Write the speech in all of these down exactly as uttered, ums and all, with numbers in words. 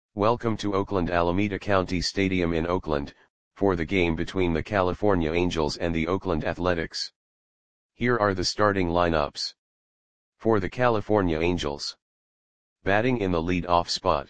Welcome to Oakland Alameda County Stadium in Oakland, for the game between the California Angels and the Oakland Athletics. Here are the starting lineups. For the California Angels. Batting in the lead-off spot.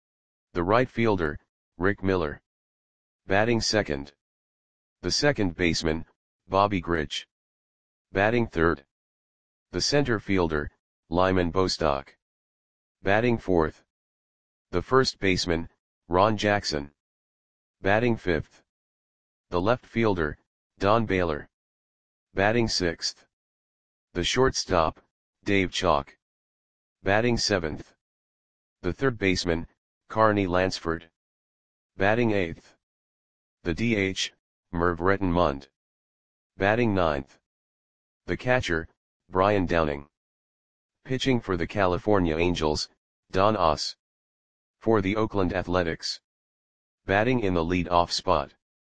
The right fielder, Rick Miller. Batting second. The second baseman, Bobby Grich. Batting third. The center fielder, Lyman Bostock. Batting fourth. The first baseman, Ron Jackson. Batting fifth. The left fielder, Don Baylor. Batting sixth. The shortstop, Dave Chalk. Batting seventh. The third baseman, Carney Lansford. Batting eighth. The D H, Merv Rettenmund. Batting ninth. The catcher, Brian Downing. Pitching for the California Angels, Don Oss. For the Oakland Athletics. Batting in the lead-off spot.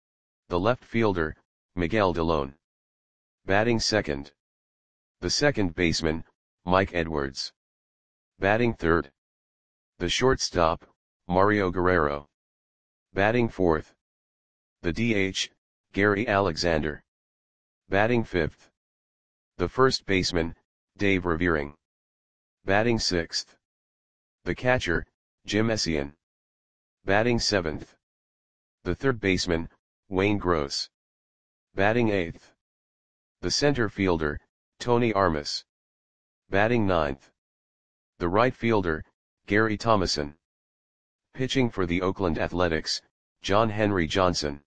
The left fielder, Miguel Delone. Batting second. The second baseman, Mike Edwards. Batting third. The shortstop, Mario Guerrero. Batting fourth. The D H, Gary Alexander. Batting fifth. The first baseman, Dave Revering. Batting sixth. The catcher, Jim Essien. Batting seventh. The third baseman, Wayne Gross. Batting eighth. The center fielder, Tony Armas. Batting ninth. The right fielder, Gary Thomason. Pitching for the Oakland Athletics, John Henry Johnson.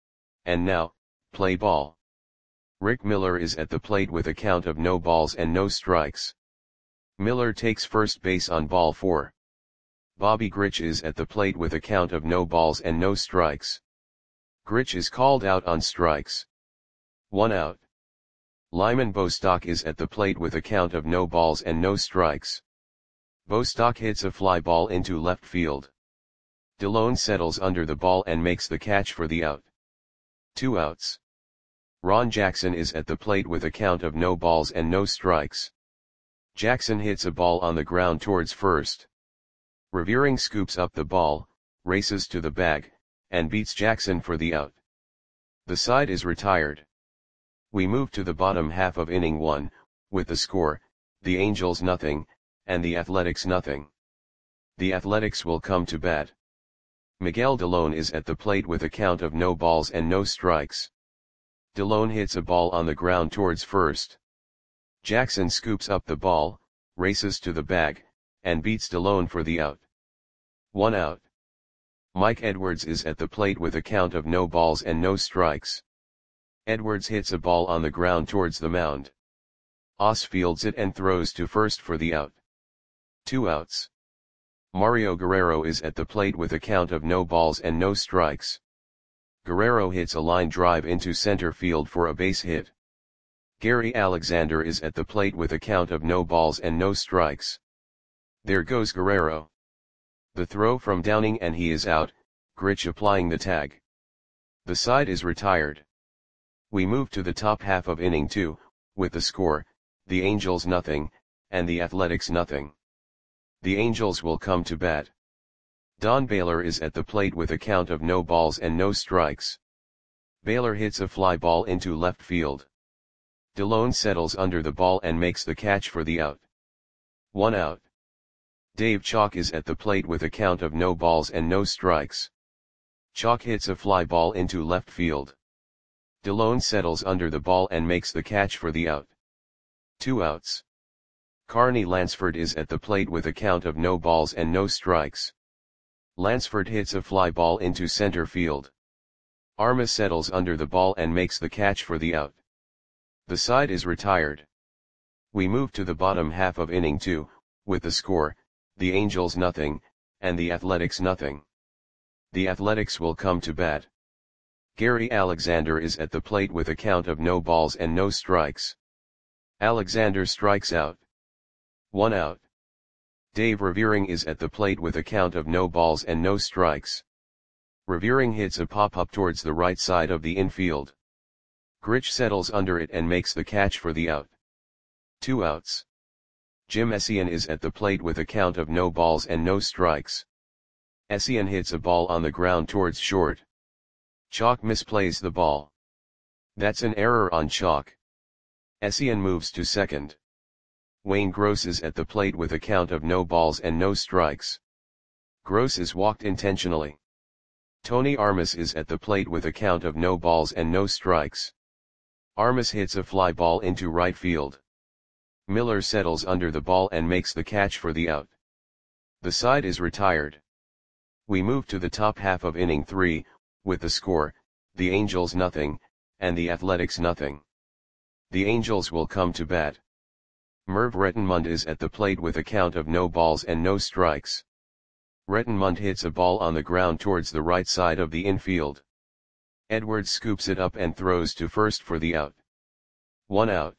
And now, play ball. Rick Miller is at the plate with a count of no balls and no strikes. Miller takes first base on ball four. Bobby Grich is at the plate with a count of no balls and no strikes. Grich is called out on strikes. One out. Lyman Bostock is at the plate with a count of no balls and no strikes. Bostock hits a fly ball into left field. Delone settles under the ball and makes the catch for the out. Two outs. Ron Jackson is at the plate with a count of no balls and no strikes. Jackson hits a ball on the ground towards first. Revering scoops up the ball, races to the bag, and beats Jackson for the out. The side is retired. We move to the bottom half of inning one, with the score, the Angels nothing, and the Athletics nothing. The Athletics will come to bat. Miguel Delone is at the plate with a count of no balls and no strikes. Delone hits a ball on the ground towards first. Jackson scoops up the ball, races to the bag, and beats Delone for the out. One out. Mike Edwards is at the plate with a count of no balls and no strikes. Edwards hits a ball on the ground towards the mound. Oss fields it and throws to first for the out. Two outs. Mario Guerrero is at the plate with a count of no balls and no strikes. Guerrero hits a line drive into center field for a base hit. Gary Alexander is at the plate with a count of no balls and no strikes. There goes Guerrero. The throw from Downing and he is out, Grich applying the tag. The side is retired. We move to the top half of inning two, with the score, the Angels nothing, and the Athletics nothing. The Angels will come to bat. Don Baylor is at the plate with a count of no balls and no strikes. Baylor hits a fly ball into left field. Delone settles under the ball and makes the catch for the out. One out. Dave Chalk is at the plate with a count of no balls and no strikes. Chalk hits a fly ball into left field. Delone settles under the ball and makes the catch for the out. Two outs. Carney Lansford is at the plate with a count of no balls and no strikes. Lansford hits a fly ball into center field. Armas settles under the ball and makes the catch for the out. The side is retired. We move to the bottom half of inning two, with the score, the Angels nothing, and the Athletics nothing. The Athletics will come to bat. Gary Alexander is at the plate with a count of no balls and no strikes. Alexander strikes out. One out. Dave Revering is at the plate with a count of no balls and no strikes. Revering hits a pop-up towards the right side of the infield. Grich settles under it and makes the catch for the out. Two outs. Jim Essien is at the plate with a count of no balls and no strikes. Essien hits a ball on the ground towards short. Chalk misplays the ball. That's an error on Chalk. Essien moves to second. Wayne Gross is at the plate with a count of no balls and no strikes. Gross is walked intentionally. Tony Armas is at the plate with a count of no balls and no strikes. Armas hits a fly ball into right field. Miller settles under the ball and makes the catch for the out. The side is retired. We move to the top half of inning three, with the score, the Angels nothing, and the Athletics nothing. The Angels will come to bat. Merv Rettenmund is at the plate with a count of no balls and no strikes. Rettenmund hits a ball on the ground towards the right side of the infield. Edwards scoops it up and throws to first for the out. One out.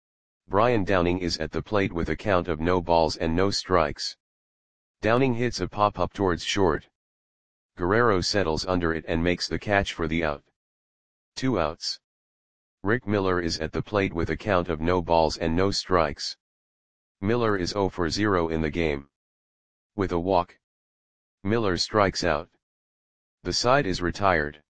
Brian Downing is at the plate with a count of no balls and no strikes. Downing hits a pop-up towards short. Guerrero settles under it and makes the catch for the out. Two outs. Rick Miller is at the plate with a count of no balls and no strikes. Miller is zero for zero in the game. With a walk, Miller strikes out. The side is retired.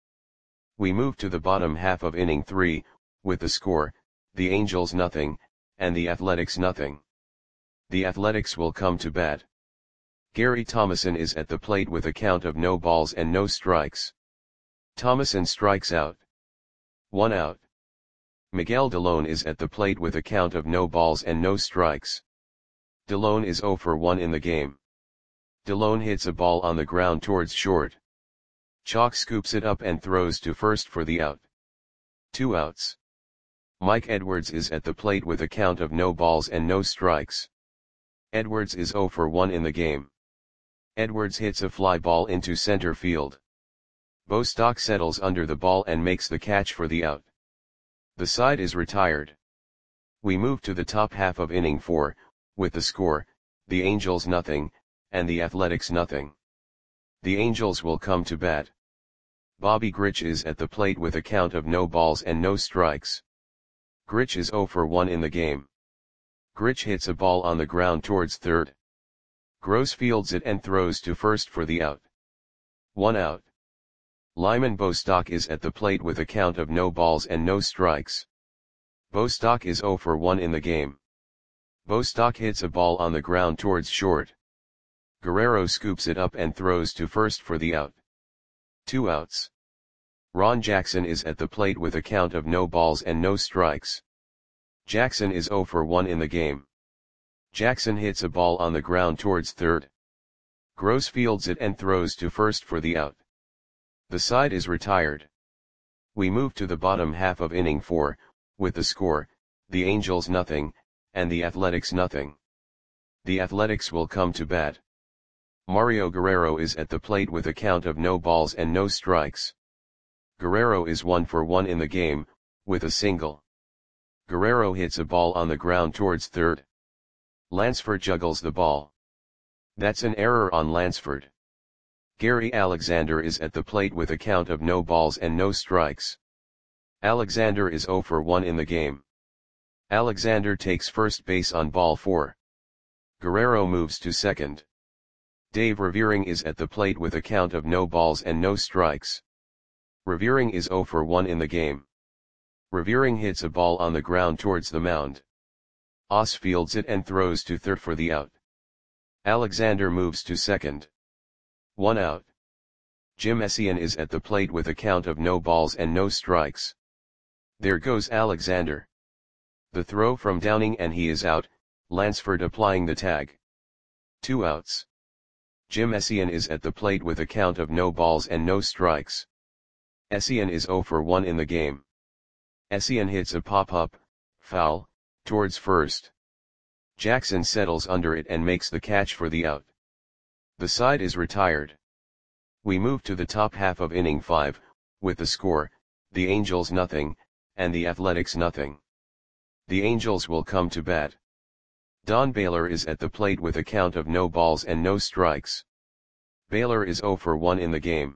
We move to the bottom half of inning three, with the score, the Angels nothing, and the Athletics nothing. The Athletics will come to bat. Gary Thomason is at the plate with a count of no balls and no strikes. Thomason strikes out. One out. Miguel Delone is at the plate with a count of no balls and no strikes. Delone is zero for one in the game. Delone hits a ball on the ground towards short. Chalk scoops it up and throws to first for the out. Two outs. Mike Edwards is at the plate with a count of no balls and no strikes. Edwards is zero for one in the game. Edwards hits a fly ball into center field. Bostock settles under the ball and makes the catch for the out. The side is retired. We move to the top half of inning four, with the score, the Angels nothing, and the Athletics nothing. The Angels will come to bat. Bobby Grich is at the plate with a count of no balls and no strikes. Grich is zero for one in the game. Grich hits a ball on the ground towards third. Gross fields it and throws to first for the out. One out. Lyman Bostock is at the plate with a count of no balls and no strikes. Bostock is zero for one in the game. Bostock hits a ball on the ground towards short. Guerrero scoops it up and throws to first for the out. Two outs. Ron Jackson is at the plate with a count of no balls and no strikes. Jackson is zero for one in the game. Jackson hits a ball on the ground towards third. Gross fields it and throws to first for the out. The side is retired. We move to the bottom half of inning four, with the score, the Angels nothing, and the Athletics nothing. The Athletics will come to bat. Mario Guerrero is at the plate with a count of no balls and no strikes. Guerrero is one for one in the game, with a single. Guerrero hits a ball on the ground towards third. Lansford juggles the ball. That's an error on Lansford. Gary Alexander is at the plate with a count of no balls and no strikes. Alexander is zero for one in the game. Alexander takes first base on ball four. Guerrero moves to second. Dave Revering is at the plate with a count of no balls and no strikes. Revering is zero for one in the game. Revering hits a ball on the ground towards the mound. Oss fields it and throws to third for the out. Alexander moves to second. One out. Jim Essien is at the plate with a count of no balls and no strikes. There goes Alexander. The throw from Downing and he is out, Lansford applying the tag. Two outs. Jim Essien is at the plate with a count of no balls and no strikes. Essien is zero for one in the game. Essien hits a pop-up, foul, towards first. Jackson settles under it and makes the catch for the out. The side is retired. We move to the top half of inning five, with the score, the Angels nothing, and the Athletics nothing. The Angels will come to bat. Don Baylor is at the plate with a count of no balls and no strikes. Baylor is zero for one in the game.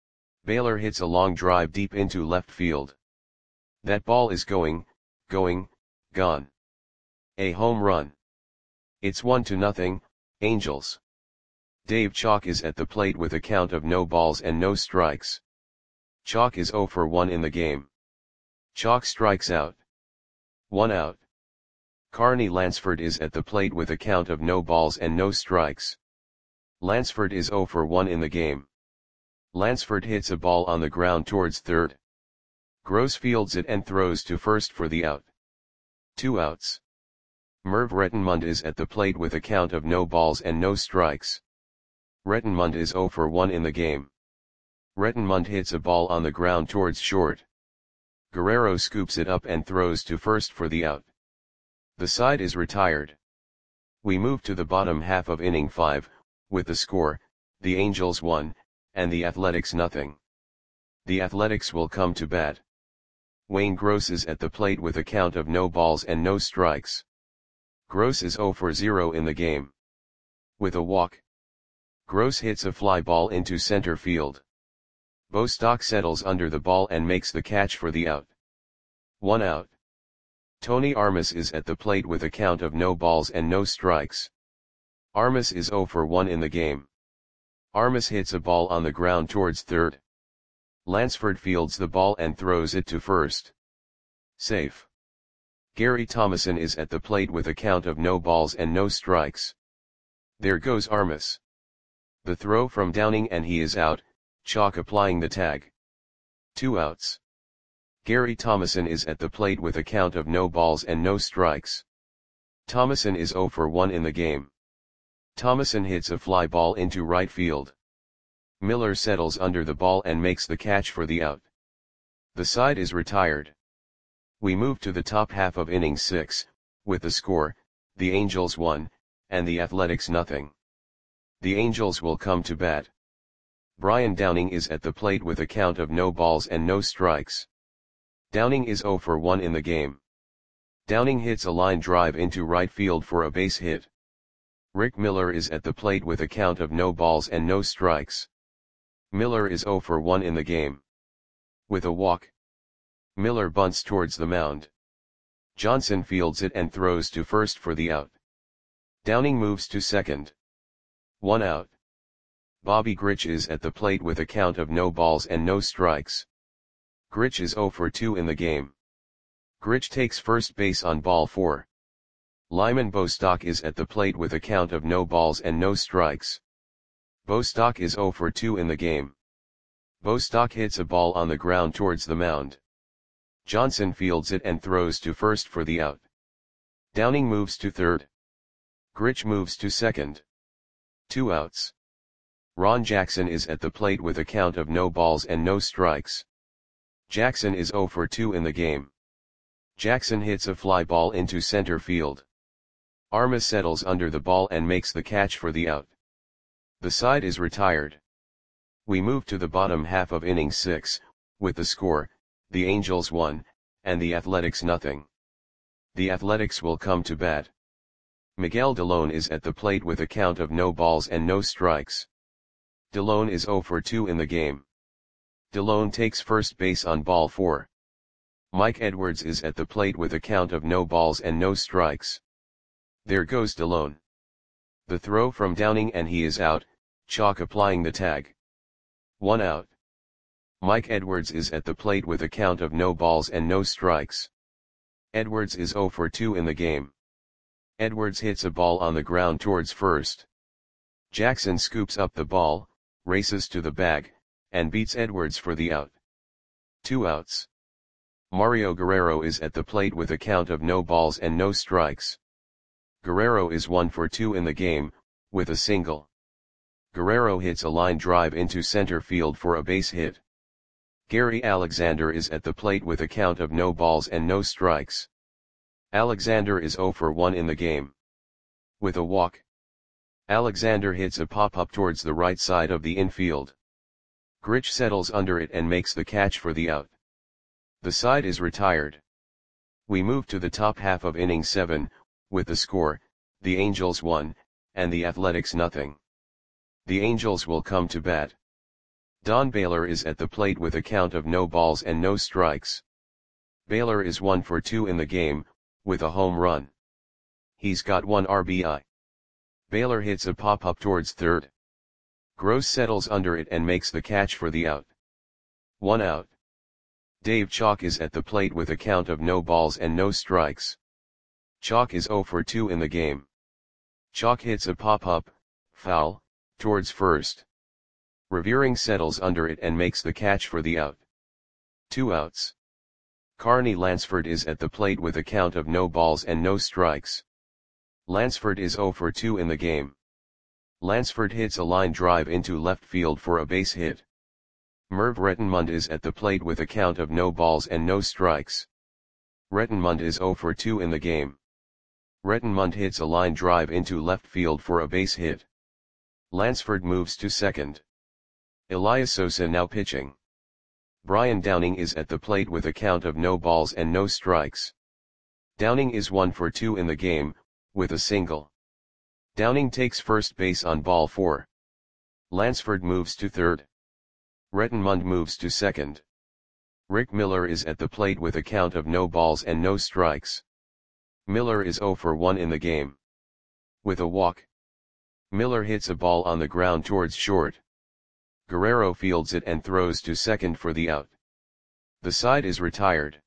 Baylor hits a long drive deep into left field. That ball is going, going, gone. A home run. It's one to nothing, Angels. Dave Chalk is at the plate with a count of no balls and no strikes. Chalk is zero for one in the game. Chalk strikes out. One out. Carney Lansford is at the plate with a count of no balls and no strikes. Lansford is zero for one in the game. Lansford hits a ball on the ground towards third. Gross fields it and throws to first for the out. Two outs. Merv Rettenmund is at the plate with a count of no balls and no strikes. Rettenmund is zero for one in the game. Rettenmund hits a ball on the ground towards short. Guerrero scoops it up and throws to first for the out. The side is retired. We move to the bottom half of inning five, with the score, the Angels one, and the Athletics nothing. The Athletics will come to bat. Wayne Gross is at the plate with a count of no balls and no strikes. Gross is zero for zero in the game. With a walk. Gross hits a fly ball into center field. Bostock settles under the ball and makes the catch for the out. One out. Tony Armas is at the plate with a count of no balls and no strikes. Armas is zero for one in the game. Armas hits a ball on the ground towards third. Lansford fields the ball and throws it to first. Safe. Gary Thomason is at the plate with a count of no balls and no strikes. There goes Armas. The throw from Downing and he is out, Chalk applying the tag. Two outs. Gary Thomason is at the plate with a count of no balls and no strikes. Thomason is zero for one in the game. Thomason hits a fly ball into right field. Miller settles under the ball and makes the catch for the out. The side is retired. We move to the top half of inning six, with the score, the Angels one, and the Athletics nothing. The Angels will come to bat. Brian Downing is at the plate with a count of no balls and no strikes. Downing is zero for one in the game. Downing hits a line drive into right field for a base hit. Rick Miller is at the plate with a count of no balls and no strikes. Miller is zero for one in the game. With a walk. Miller bunts towards the mound. Johnson fields it and throws to first for the out. Downing moves to second. One out. Bobby Grich is at the plate with a count of no balls and no strikes. Grich is zero for two in the game. Grich takes first base on ball four. Lyman Bostock is at the plate with a count of no balls and no strikes. Bostock is zero for two in the game. Bostock hits a ball on the ground towards the mound. Johnson fields it and throws to first for the out. Downing moves to third. Grich moves to second. Two outs. Ron Jackson is at the plate with a count of no balls and no strikes. Jackson is zero for two in the game. Jackson hits a fly ball into center field. Armas settles under the ball and makes the catch for the out. The side is retired. We move to the bottom half of inning six, with the score, the Angels one, and the Athletics nothing. The Athletics will come to bat. Miguel Delone is at the plate with a count of no balls and no strikes. Delone is zero for two in the game. Delone takes first base on ball four. Mike Edwards is at the plate with a count of no balls and no strikes. There goes Delone. The throw from Downing and he is out, Chalk applying the tag. One out. Mike Edwards is at the plate with a count of no balls and no strikes. Edwards is zero for two in the game. Edwards hits a ball on the ground towards first. Jackson scoops up the ball, races to the bag, and beats Edwards for the out. Two outs. Mario Guerrero is at the plate with a count of no balls and no strikes. Guerrero is one for two in the game, with a single. Guerrero hits a line drive into center field for a base hit. Gary Alexander is at the plate with a count of no balls and no strikes. Alexander is zero for one in the game. With a walk. Alexander hits a pop-up towards the right side of the infield. Grich settles under it and makes the catch for the out. The side is retired. We move to the top half of inning seven, with the score, the Angels one, and the Athletics nothing. The Angels will come to bat. Don Baylor is at the plate with a count of no balls and no strikes. Baylor is one for two in the game, with a home run. He's got one R B I. Baylor hits a pop-up towards third. Gross settles under it and makes the catch for the out. One out. Dave Chalk is at the plate with a count of no balls and no strikes. Chalk is zero for two in the game. Chalk hits a pop-up, foul, towards first. Revering settles under it and makes the catch for the out. Two outs. Carney Lansford is at the plate with a count of no balls and no strikes. Lansford is zero for two in the game. Lansford hits a line drive into left field for a base hit. Merv Rettenmund is at the plate with a count of no balls and no strikes. Rettenmund is zero for two in the game. Rettenmund hits a line drive into left field for a base hit. Lansford moves to second. Elias Sosa now pitching. Brian Downing is at the plate with a count of no balls and no strikes. Downing is one for two in the game, with a single. Downing takes first base on ball four. Lansford moves to third. Rettenmund moves to second. Rick Miller is at the plate with a count of no balls and no strikes. Miller is zero for one in the game. With a walk. Miller hits a ball on the ground towards short. Guerrero fields it and throws to second for the out. The side is retired.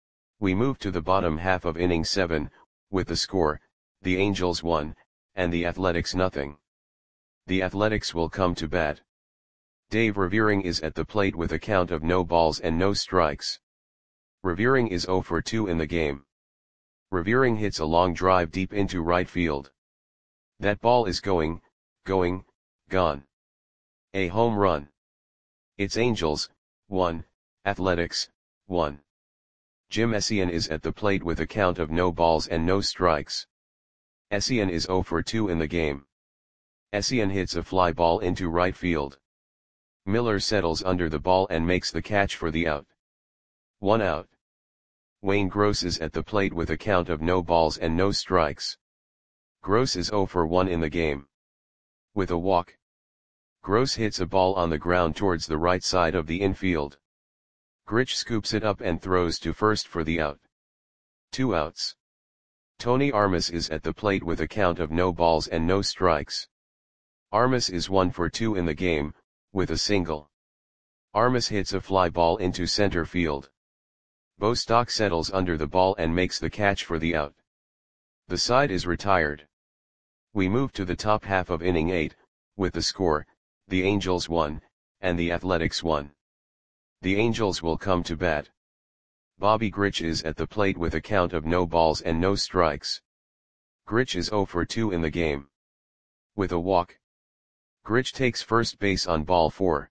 We move to the bottom half of inning seven, with the score, the Angels one, and the Athletics nothing. The Athletics will come to bat. Dave Revering is at the plate with a count of no balls and no strikes. Revering is zero for two in the game. Revering hits a long drive deep into right field. That ball is going, going, gone. A home run. It's Angels, one, Athletics, one. Jim Essien is at the plate with a count of no balls and no strikes. Essien is zero for two in the game. Essien hits a fly ball into right field. Miller settles under the ball and makes the catch for the out. One out. Wayne Gross is at the plate with a count of no balls and no strikes. Gross is zero for one in the game. With a walk. Gross hits a ball on the ground towards the right side of the infield. Grich scoops it up and throws to first for the out. Two outs. Tony Armas is at the plate with a count of no balls and no strikes. Armas is one for two in the game, with a single. Armas hits a fly ball into center field. Bostock settles under the ball and makes the catch for the out. The side is retired. We move to the top half of inning eight, with the score, the Angels one, and the Athletics one. The Angels will come to bat. Bobby Grich is at the plate with a count of no balls and no strikes. Grich is zero for two in the game. With a walk. Grich takes first base on ball four.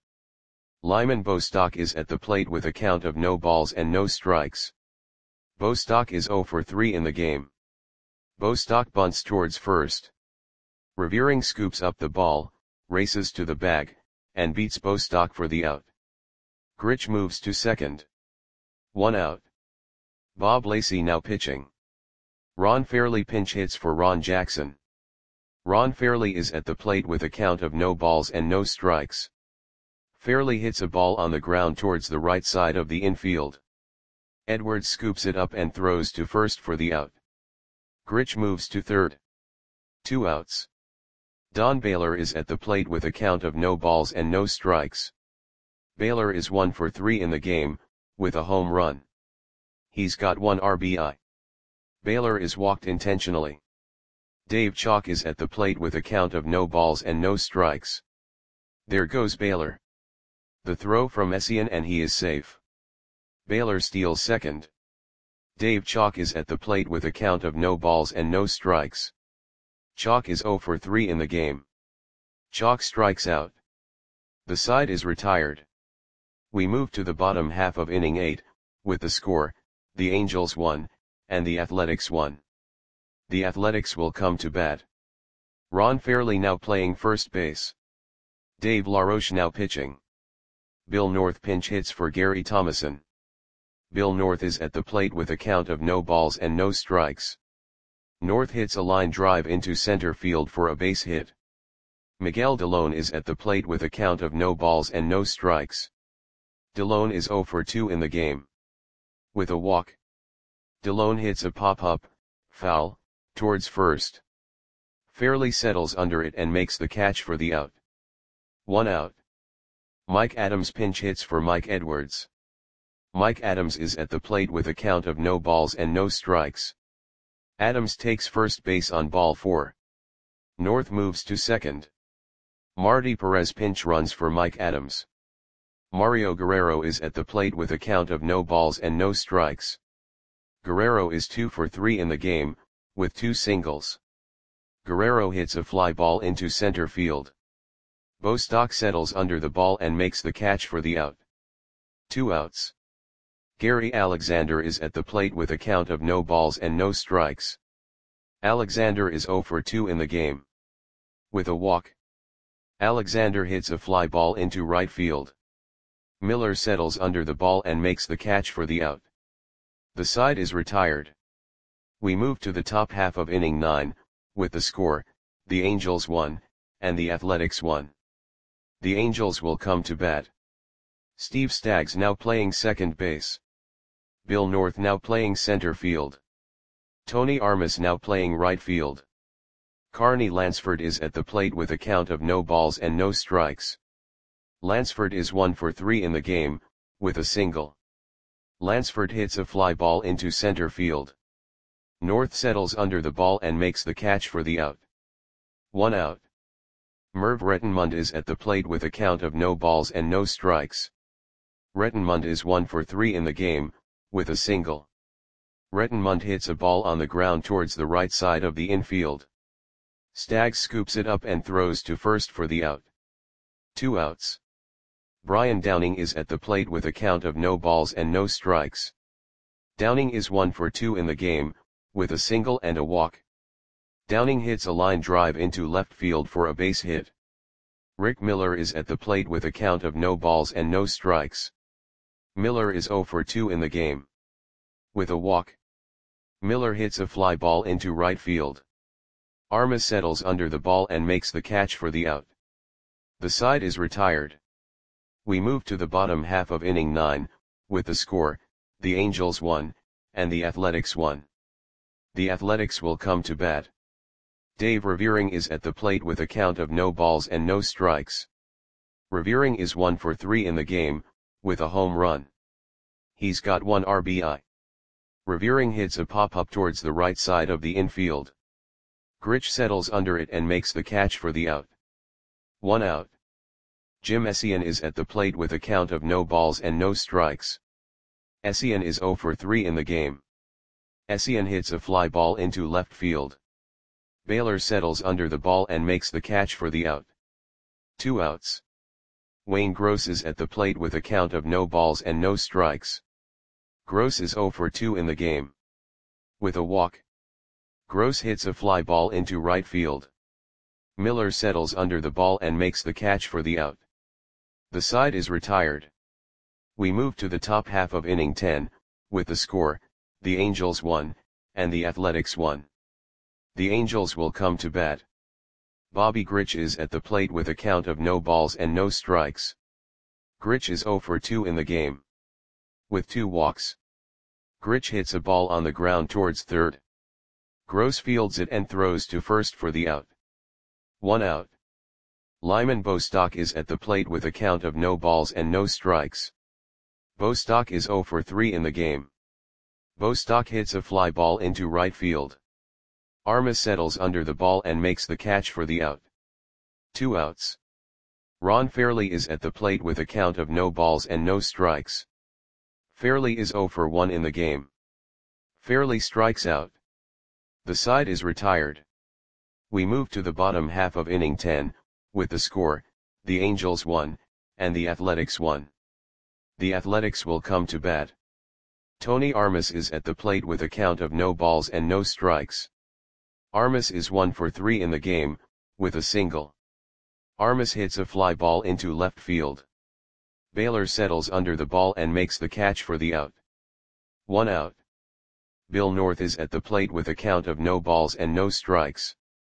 Lyman Bostock is at the plate with a count of no balls and no strikes. Bostock is zero for three in the game. Bostock bunts towards first. Revering scoops up the ball, races to the bag, and beats Bostock for the out. Grich moves to second. One out. Bob Lacey now pitching. Ron Fairley pinch hits for Ron Jackson. Ron Fairley is at the plate with a count of no balls and no strikes. Fairley hits a ball on the ground towards the right side of the infield. Edwards scoops it up and throws to first for the out. Grich moves to third. Two outs. Don Baylor is at the plate with a count of no balls and no strikes. Baylor is one for three in the game, with a home run. He's got one R B I. Baylor is walked intentionally. Dave Chalk is at the plate with a count of no balls and no strikes. There goes Baylor. The throw from Essien and he is safe. Baylor steals second. Dave Chalk is at the plate with a count of no balls and no strikes. Chalk is zero for three in the game. Chalk strikes out. The side is retired. We move to the bottom half of inning eight, with the score, the Angels one, and the Athletics one. The Athletics will come to bat. Ron Fairley now playing first base. Dave LaRoche now pitching. Bill North pinch hits for Gary Thomason. Bill North is at the plate with a count of no balls and no strikes. North hits a line drive into center field for a base hit. Miguel Delone is at the plate with a count of no balls and no strikes. Delone is zero for two in the game. With a walk. Delone hits a pop-up, foul, towards first. Fairley settles under it and makes the catch for the out. One out. Mike Adams pinch hits for Mike Edwards. Mike Adams is at the plate with a count of no balls and no strikes. Adams takes first base on ball four. North moves to second. Marty Perez pinch runs for Mike Adams. Mario Guerrero is at the plate with a count of no balls and no strikes. Guerrero is two for three in the game, with two singles. Guerrero hits a fly ball into center field. Bostock settles under the ball and makes the catch for the out. Two outs. Gary Alexander is at the plate with a count of no balls and no strikes. Alexander is zero for two in the game. With a walk. Alexander hits a fly ball into right field. Miller settles under the ball and makes the catch for the out. The side is retired. We move to the top half of inning nine, with the score, the Angels won, and the Athletics won. The Angels will come to bat. Steve Staggs now playing second base. Bill North now playing center field. Tony Armas now playing right field. Carney Lansford is at the plate with a count of no balls and no strikes. Lansford is one for three in the game, with a single. Lansford hits a fly ball into center field. North settles under the ball and makes the catch for the out. One out. Merv Rettenmund is at the plate with a count of no balls and no strikes. Rettenmund is one for three in the game, with a single. Rettenmund hits a ball on the ground towards the right side of the infield. Staggs scoops it up and throws to first for the out. Two outs. Brian Downing is at the plate with a count of no balls and no strikes. Downing is one for two in the game, with a single and a walk. Downing hits a line drive into left field for a base hit. Rick Miller is at the plate with a count of no balls and no strikes. Miller is zero for two in the game. With a walk. Miller hits a fly ball into right field. Armas settles under the ball and makes the catch for the out. The side is retired. We move to the bottom half of inning nine, with the score, the Angels won, and the Athletics won. The Athletics will come to bat. Dave Revering is at the plate with a count of no balls and no strikes. Revering is one for three in the game, with a home run. He's got one R B I. Revering hits a pop-up towards the right side of the infield. Grich settles under it and makes the catch for the out. One out. Jim Essien is at the plate with a count of no balls and no strikes. Essien is zero for three in the game. Essien hits a fly ball into left field. Baylor settles under the ball and makes the catch for the out. Two outs. Wayne Gross is at the plate with a count of no balls and no strikes. Gross is zero for two in the game. With a walk. Gross hits a fly ball into right field. Miller settles under the ball and makes the catch for the out. The side is retired. We move to the top half of inning ten, with the score, the Angels won, and the Athletics won. The Angels will come to bat. Bobby Grich is at the plate with a count of no balls and no strikes. Grich is zero for two in the game. With two walks. Grich hits a ball on the ground towards third. Gross fields it and throws to first for the out. One out. Lyman Bostock is at the plate with a count of no balls and no strikes. Bostock is zero for three in the game. Bostock hits a fly ball into right field. Armas settles under the ball and makes the catch for the out. Two outs. Ron Fairley is at the plate with a count of no balls and no strikes. Fairley is zero for one in the game. Fairley strikes out. The side is retired. We move to the bottom half of inning ten, with the score, the Angels won, and the Athletics won. The Athletics will come to bat. Tony Armas is at the plate with a count of no balls and no strikes. Armas is one for three in the game, with a single. Armas hits a fly ball into left field. Baylor settles under the ball and makes the catch for the out. One out. Bill North is at the plate with a count of no balls and no strikes.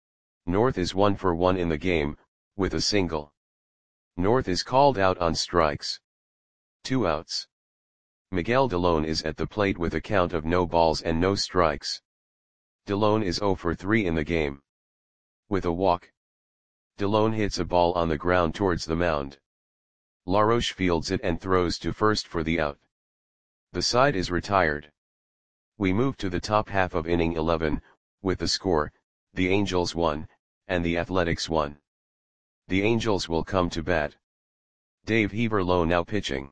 North is one for one in the game, with a single. North is called out on strikes. Two outs. Miguel Delone is at the plate with a count of no balls and no strikes. Delone is zero for three in the game. With a walk. Delone hits a ball on the ground towards the mound. LaRoche fields it and throws to first for the out. The side is retired. We move to the top half of inning eleven, with the score, the Angels one, and the Athletics one. The Angels will come to bat. Dave Heaverlo now pitching.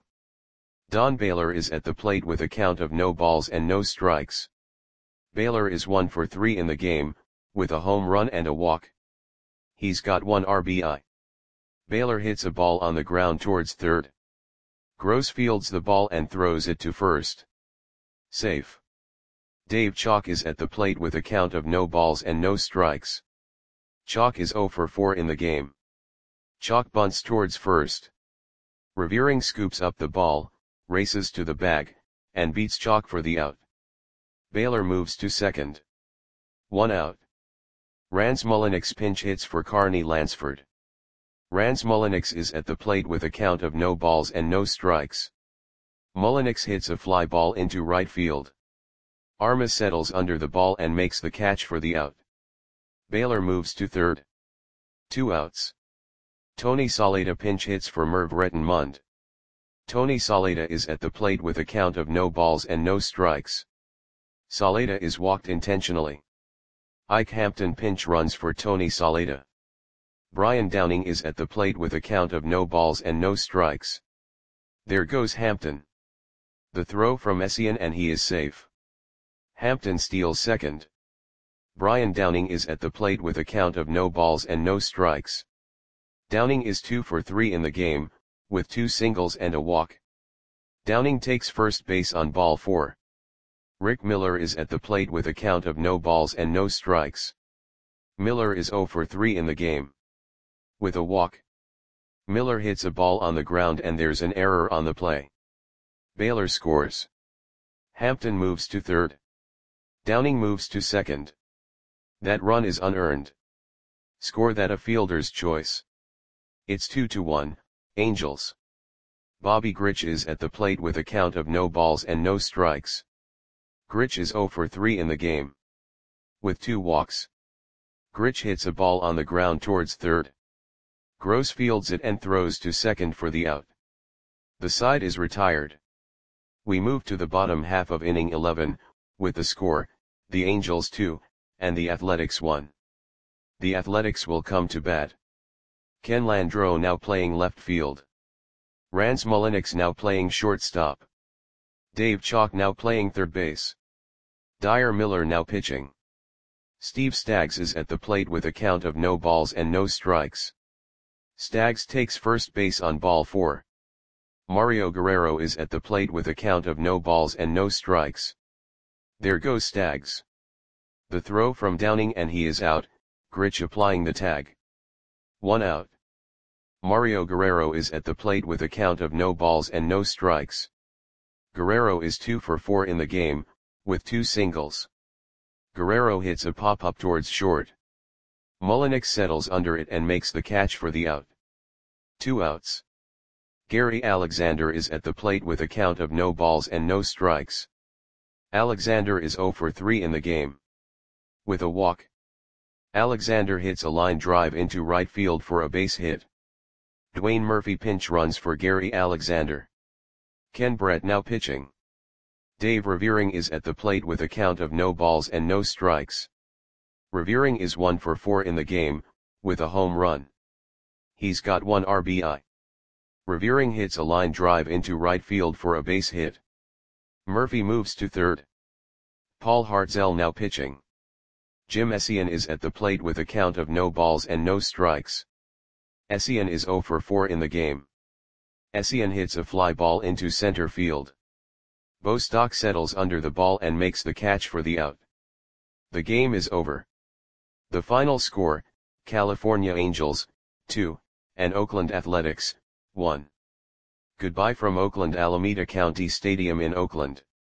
Don Baylor is at the plate with a count of no balls and no strikes. Baylor is one for three in the game, with a home run and a walk. He's got one R B I. Baylor hits a ball on the ground towards third. Gross fields the ball and throws it to first. Safe. Dave Chalk is at the plate with a count of no balls and no strikes. Chalk is zero for four in the game. Chalk bunts towards first. Revering scoops up the ball, races to the bag, and beats Chalk for the out. Baylor moves to second. One out. Rance Mulliniks pinch hits for Carney Lansford. Rance Mulliniks is at the plate with a count of no balls and no strikes. Mulliniks hits a fly ball into right field. Armas settles under the ball and makes the catch for the out. Baylor moves to third. Two outs. Tony Saleta pinch hits for Merv Rettenmund. Tony Saleta is at the plate with a count of no balls and no strikes. Saleta is walked intentionally. Ike Hampton pinch runs for Tony Saleta. Brian Downing is at the plate with a count of no balls and no strikes. There goes Hampton. The throw from Essien and he is safe. Hampton steals second. Brian Downing is at the plate with a count of no balls and no strikes. Downing is two for three in the game, with two singles and a walk. Downing takes first base on ball four. Rick Miller is at the plate with a count of no balls and no strikes. Miller is zero for three in the game. With a walk. Miller hits a ball on the ground and there's an error on the play. Baylor scores. Hampton moves to third. Downing moves to second. That run is unearned. Score that a fielder's choice. It's two to one, Angels. Bobby Grich is at the plate with a count of no balls and no strikes. Grich is zero for three in the game. With two walks. Grich hits a ball on the ground towards third. Gross fields it and throws to second for the out. The side is retired. We move to the bottom half of inning eleven, with the score, the Angels two, and the Athletics one. The Athletics will come to bat. Ken Landreau now playing left field. Rance Mulliniks now playing shortstop. Dave Chalk now playing third base. Dyer Miller now pitching. Steve Staggs is at the plate with a count of no balls and no strikes. Staggs takes first base on ball four. Mario Guerrero is at the plate with a count of no balls and no strikes. There goes Staggs. The throw from Downing and he is out, Grich applying the tag. One out. Mario Guerrero is at the plate with a count of no balls and no strikes. Guerrero is two for four in the game, with two singles. Guerrero hits a pop-up towards short. Mulliniks settles under it and makes the catch for the out. Two outs. Gary Alexander is at the plate with a count of no balls and no strikes. Alexander is zero for three in the game. With a walk. Alexander hits a line drive into right field for a base hit. Dwayne Murphy pinch runs for Gary Alexander. Ken Brett now pitching. Dave Revering is at the plate with a count of no balls and no strikes. Revering is one for four in the game, with a home run. He's got one R B I. Revering hits a line drive into right field for a base hit. Murphy moves to third. Paul Hartzell now pitching. Jim Essien is at the plate with a count of no balls and no strikes. Essien is zero for four in the game. Essien hits a fly ball into center field. Bostock settles under the ball and makes the catch for the out. The game is over. The final score, California Angels, two, and Oakland Athletics, one. Goodbye from Oakland Alameda County Stadium in Oakland.